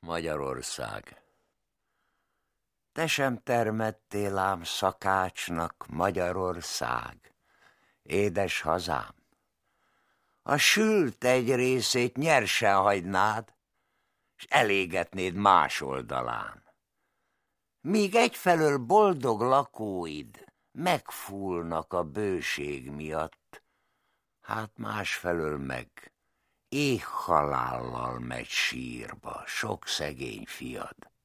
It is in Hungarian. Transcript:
Magyarország. Te sem termettél ám szakácsnak, Magyarország, édes hazám. A sült egy részét nyersen hagynád, s elégetnéd más oldalán. Míg egyfelől boldog lakóid megfúlnak a bőség miatt, hát másfelől meg éhhalállal megy sírba sok szegény fiad.